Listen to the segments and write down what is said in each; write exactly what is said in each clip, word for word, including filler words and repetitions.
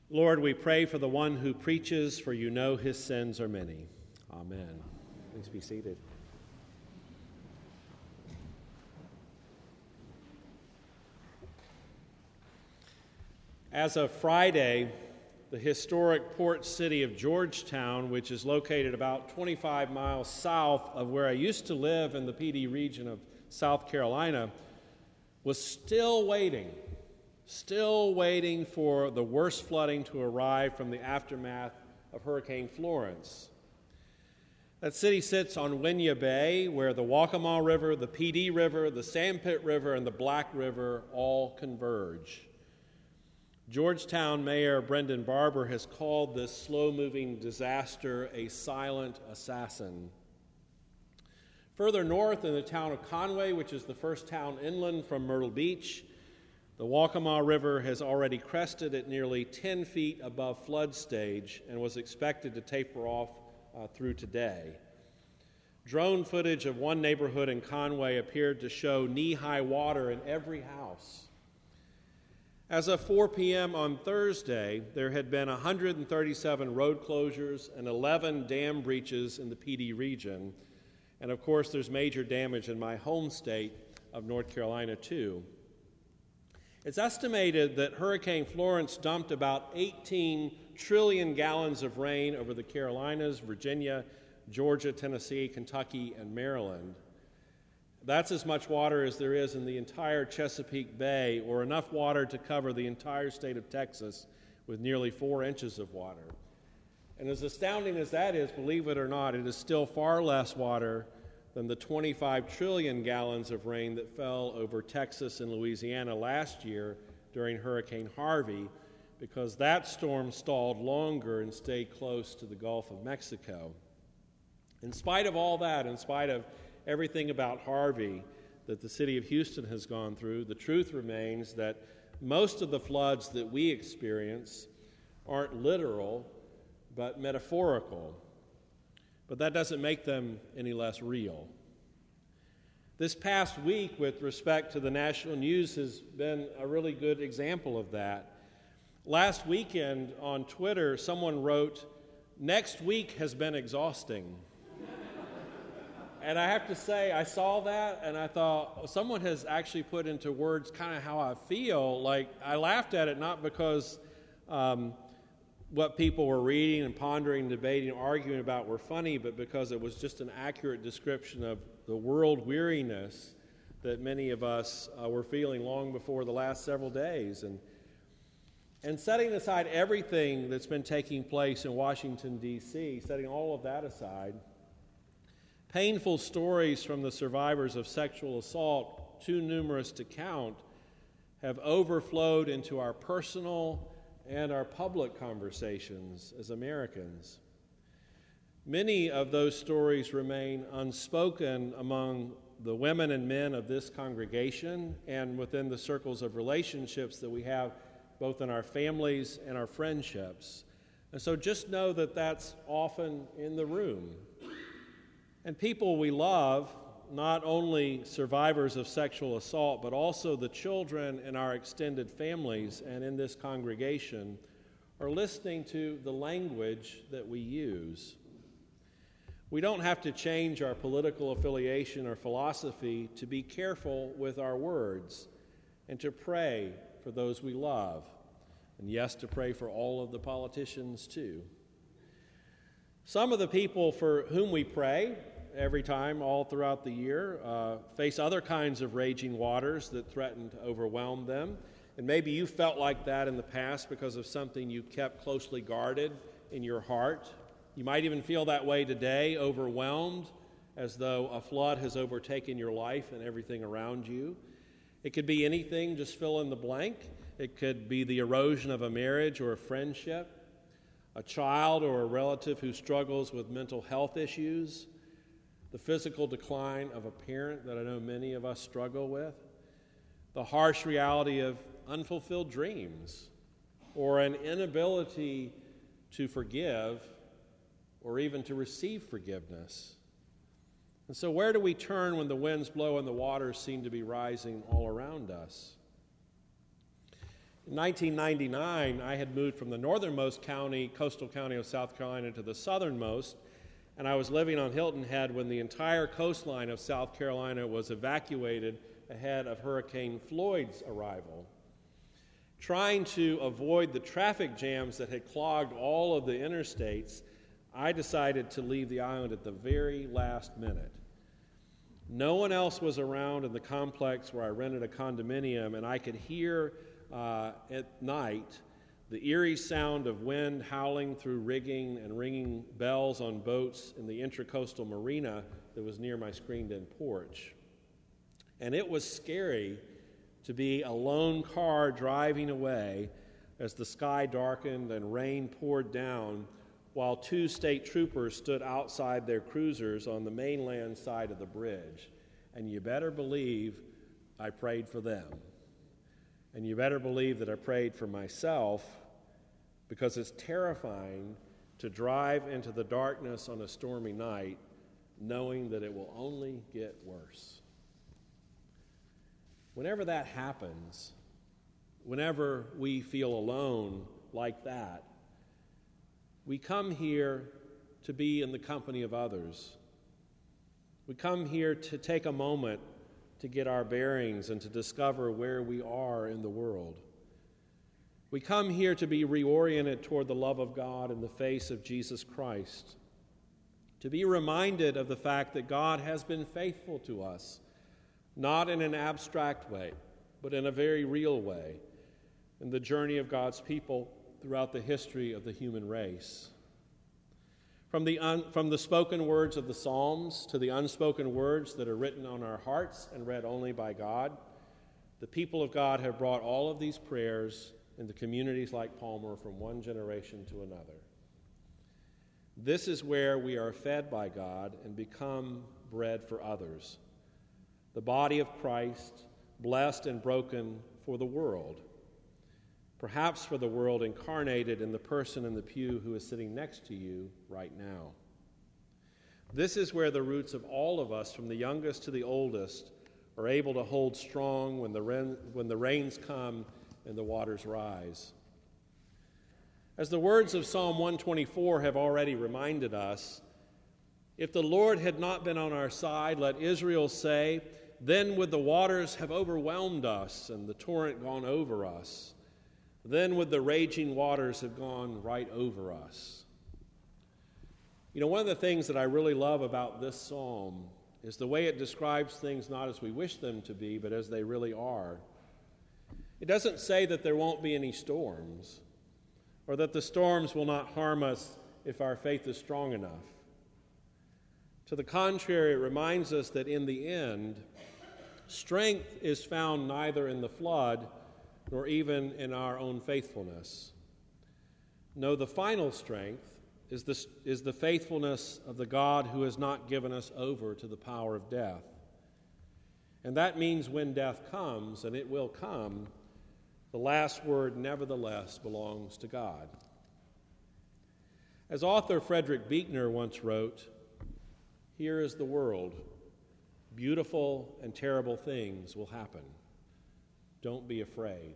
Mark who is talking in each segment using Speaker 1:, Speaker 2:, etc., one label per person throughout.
Speaker 1: Lord, we pray for the one who preaches, for you know his sins are many. Amen. Please be seated. As of Friday, the historic port city of Georgetown, which is located about twenty-five miles south of where I used to live in the Pee Dee region of South Carolina, was still waiting, still waiting for the worst flooding to arrive from the aftermath of Hurricane Florence. That city sits on Winyah Bay, where the Waccamaw River, the Pee Dee River, the Sandpit River, and the Black River all converge. Georgetown Mayor Brendan Barber has called this slow-moving disaster a silent assassin. Further north in the town of Conway, which is the first town inland from Myrtle Beach, the Waccamaw River has already crested at nearly ten feet above flood stage and was expected to taper off uh, through today. Drone footage of one neighborhood in Conway appeared to show knee-high water in every house. As of four p.m. on Thursday, there had been one hundred thirty-seven road closures and eleven dam breaches in the Pee Dee region. And of course, there's major damage in my home state of North Carolina, too. It's estimated that Hurricane Florence dumped about eighteen trillion gallons of rain over the Carolinas, Virginia, Georgia, Tennessee, Kentucky, and Maryland. That's as much water as there is in the entire Chesapeake Bay, or enough water to cover the entire state of Texas with nearly four inches of water. And as astounding as that is, believe it or not, it is still far less water than the twenty-five trillion gallons of rain that fell over Texas and Louisiana last year during Hurricane Harvey, because that storm stalled longer and stayed close to the Gulf of Mexico. In spite of all that, in spite of everything about Harvey that the city of Houston has gone through, the truth remains that most of the floods that we experience aren't literal, but metaphorical. But that doesn't make them any less real. This past week, with respect to the national news, has been a really good example of that. Last weekend on Twitter, someone wrote, "Next week has been exhausting." And I have to say, I saw that and I thought, someone has actually put into words kind of how I feel. Like, I laughed at it not because um, what people were reading and pondering, debating, arguing about were funny, but because it was just an accurate description of the world weariness that many of us uh, were feeling long before the last several days. And, and setting aside everything that's been taking place in Washington, D C, setting all of that aside, painful stories from the survivors of sexual assault, too numerous to count, have overflowed into our personal and our public conversations as Americans. Many of those stories remain unspoken among the women and men of this congregation and within the circles of relationships that we have both in our families and our friendships. And so just know that that's often in the room. And people we love, not only survivors of sexual assault, but also the children in our extended families and in this congregation, are listening to the language that we use. We don't have to change our political affiliation or philosophy to be careful with our words and to pray for those we love. And yes, to pray for all of the politicians too. Some of the people for whom we pray every time, all throughout the year, uh, face other kinds of raging waters that threaten to overwhelm them. And maybe you felt like that in the past because of something you kept closely guarded in your heart. You might even feel that way today, overwhelmed, as though a flood has overtaken your life and everything around you. It could be anything, just fill in the blank. It could be the erosion of a marriage or a friendship, a child or a relative who struggles with mental health issues, the physical decline of a parent that I know many of us struggle with, the harsh reality of unfulfilled dreams, or an inability to forgive or even to receive forgiveness. And so where do we turn when the winds blow and the waters seem to be rising all around us? In nineteen ninety-nine, I had moved from the northernmost county, coastal county of South Carolina, to the southernmost, and I was living on Hilton Head when the entire coastline of South Carolina was evacuated ahead of Hurricane Floyd's arrival. Trying to avoid the traffic jams that had clogged all of the interstates, I decided to leave the island at the very last minute. No one else was around in the complex where I rented a condominium, and I could hear uh, at night the eerie sound of wind howling through rigging and ringing bells on boats in the Intracoastal Marina that was near my screened-in porch. And it was scary to be a lone car driving away as the sky darkened and rain poured down while two state troopers stood outside their cruisers on the mainland side of the bridge. And you better believe I prayed for them. And you better believe that I prayed for myself, because it's terrifying to drive into the darkness on a stormy night knowing that it will only get worse. Whenever that happens, whenever we feel alone like that, we come here to be in the company of others. We come here to take a moment to get our bearings and to discover where we are in the world. We come here to be reoriented toward the love of God in the face of Jesus Christ, to be reminded of the fact that God has been faithful to us, not in an abstract way, but in a very real way, in the journey of God's people throughout the history of the human race. From the, un, from the spoken words of the Psalms to the unspoken words that are written on our hearts and read only by God, the people of God have brought all of these prayers into communities like Palmer from one generation to another. This is where we are fed by God and become bread for others. The body of Christ, blessed and broken for the world. Perhaps for the world incarnated in the person in the pew who is sitting next to you right now. This is where the roots of all of us, from the youngest to the oldest, are able to hold strong when the rain, when the rains come and the waters rise. As the words of Psalm one twenty-four have already reminded us, if the Lord had not been on our side, let Israel say, then would the waters have overwhelmed us and the torrent gone over us. Then would the raging waters have gone right over us. You know, one of the things that I really love about this psalm is the way it describes things not as we wish them to be, but as they really are. It doesn't say that there won't be any storms, or that the storms will not harm us if our faith is strong enough. To the contrary, it reminds us that in the end, strength is found neither in the flood nor even in our own faithfulness. No, the final strength is the, is the faithfulness of the God who has not given us over to the power of death. And that means when death comes, and it will come, the last word nevertheless belongs to God. As author Frederick Buechner once wrote, here is the world. Beautiful and terrible things will happen. Don't be afraid.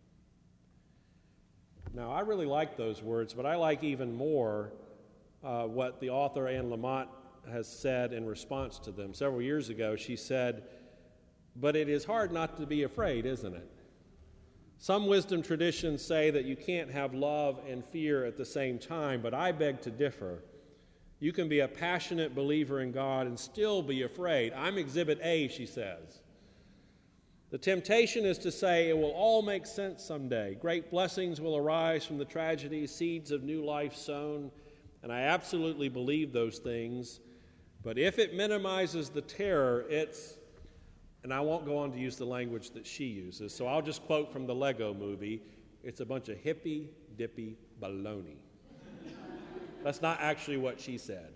Speaker 1: Now, I really like those words, but I like even more uh, what the author Anne Lamott has said in response to them. Several years ago, she said, but it is hard not to be afraid, isn't it? Some wisdom traditions say that you can't have love and fear at the same time, but I beg to differ. You can be a passionate believer in God and still be afraid. I'm Exhibit A, she says. The temptation is to say it will all make sense someday. Great blessings will arise from the tragedy, seeds of new life sown, and I absolutely believe those things. But if it minimizes the terror, it's, and I won't go on to use the language that she uses, so I'll just quote from the Lego movie, it's a bunch of hippy-dippy baloney. That's not actually what she said.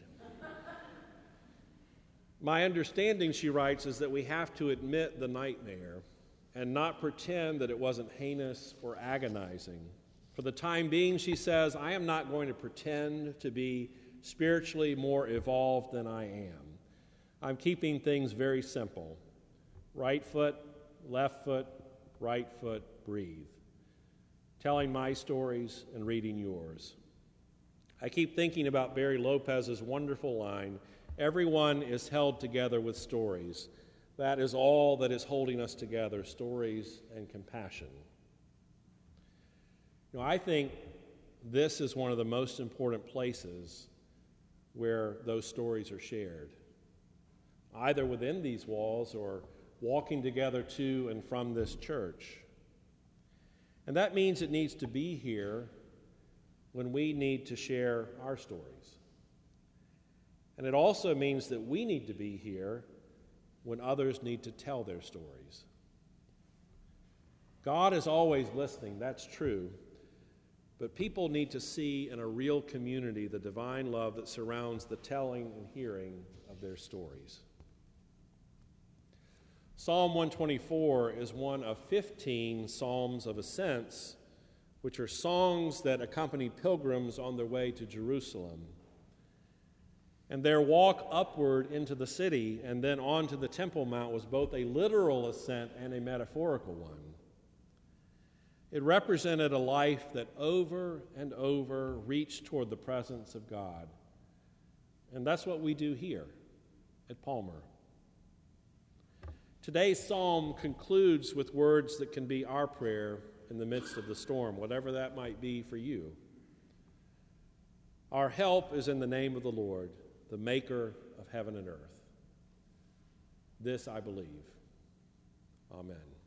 Speaker 1: My understanding, she writes, is that we have to admit the nightmare and not pretend that it wasn't heinous or agonizing. For the time being, she says, I am not going to pretend to be spiritually more evolved than I am. I'm keeping things very simple. Right foot, left foot, right foot, breathe. telling my stories and reading yours. I keep thinking about Barry Lopez's wonderful line, "Everyone is held together with stories. That is all that is holding us together, stories and compassion." You know, I think this is one of the most important places where those stories are shared, either within these walls or walking together to and from this church. And that means it needs to be here when we need to share our stories. And it also means that we need to be here when others need to tell their stories. God is always listening, that's true. But people need to see in a real community the divine love that surrounds the telling and hearing of their stories. Psalm one twenty-four is one of fifteen Psalms of Ascents, which are songs that accompany pilgrims on their way to Jerusalem. And their walk upward into the city and then onto the Temple Mount was both a literal ascent and a metaphorical one. It represented a life that over and over reached toward the presence of God. And that's what we do here at Palmer. Today's psalm concludes with words that can be our prayer in the midst of the storm, whatever that might be for you. Our help is in the name of the Lord, the maker of heaven and earth. This I believe. Amen.